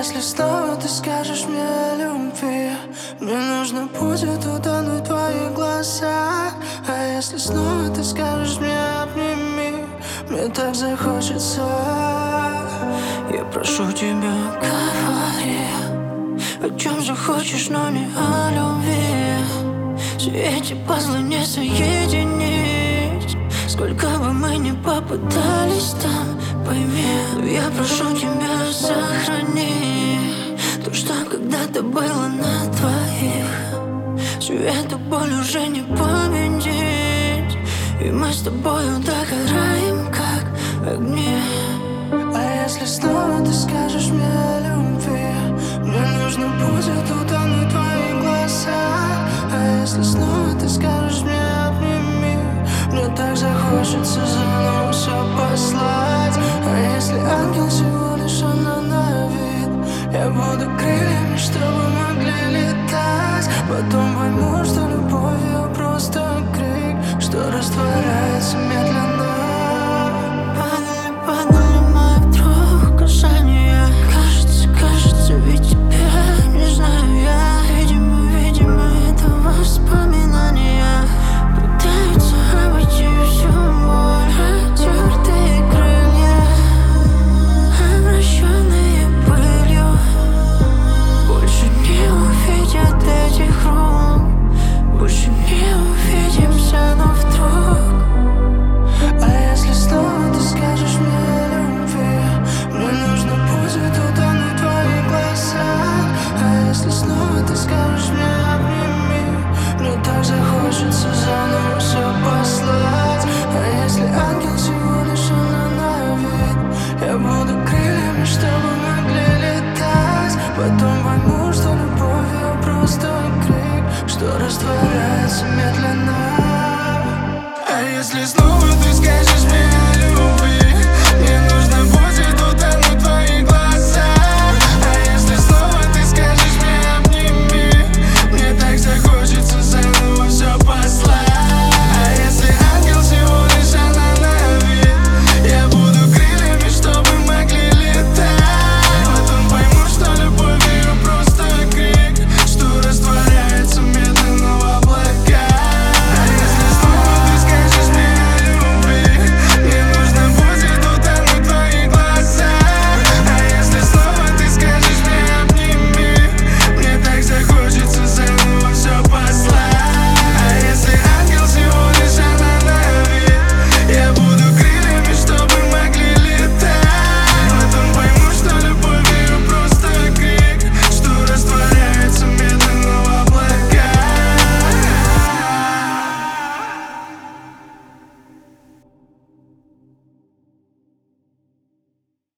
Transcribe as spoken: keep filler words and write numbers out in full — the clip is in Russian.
если снова ты скажешь мне о любви, мне нужно будет утонуть в твоих глазах. А если снова ты скажешь мне обними, мне так захочется. Я прошу тебя, говори, о чем же хочешь, но не о любви. Все эти пазлы не соединить, сколько бы мы ни попытались там, пойми. Я прошу тебя, сохрани то, что когда-то было на твоих. Всю эту боль уже не победить, и мы с тобою догораем, как огни. А если снова ты скажешь мне о любви, мне нужно будет утонуть в твоих глазах. А если снова ты скажешь мне обними, мне так захочется заново все послать. А если ангел всего лишь она на вид, я буду крыльями, чтобы могли летать. Потом пойму, что любовью просто крик, что растворяется медленно. Падали, падали мои вдруг касания. Кажется, кажется, ведь тебя не знаю я. Видимо, видимо, это воспоминания пытаются обойти всю боль. Тёртые крылья, обращенные пылью, больше не увидят этих рук, больше не увидимся, но вдруг. А если снова ты скажешь мне о любви, мне нужно будет утонуть в твоих глазах. А если снова ты скажешь мне обними, мне так захочется заново все послать. А если ангел всего лишь она на вид, я буду крыльями, чтобы могли летать. Потом пойму, что любовью просто крик, что растворяется медленно. А если снова ты скажешь мне